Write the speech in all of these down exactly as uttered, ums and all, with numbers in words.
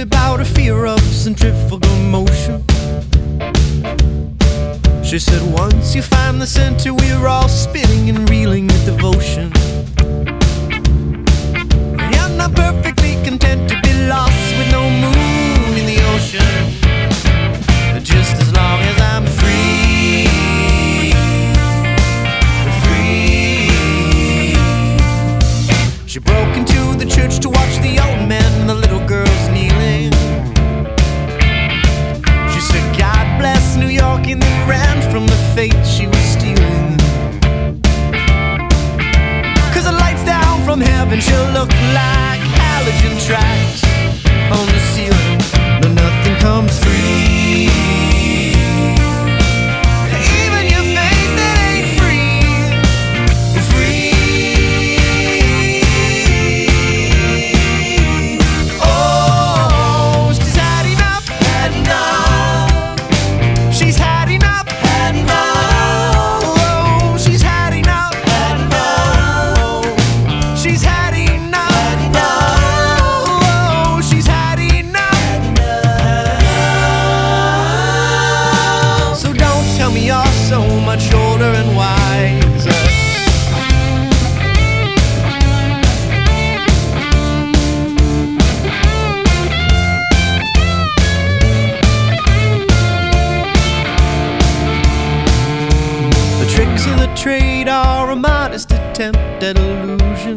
about her fear of centrifugal motion. She said, once you find the center, we're all spinning and reeling with devotion. And I'm perfectly content to be lost with no moon in the ocean, just as long as I'm free, free. She broke into the church to watch the old men and the little girls kneeling. She said, God bless New York, and then ran from the fate she was stealing. Cause the lights down from heaven she'll look like halogen tracks on the ceiling. No, nothing comes free. Even your faith that ain't free, free. Oh, she's had enough, had enough. She's had enough, had enough. Oh, she's had enough, had enough. She's had enough, had enough. Oh, she's had enough. So don't tell me you're so much older and wiser. The tricks of the trade are a modest attempt at illusion.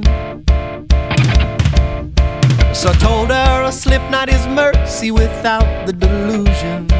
So I told her a slip knot is mercy without the delusion.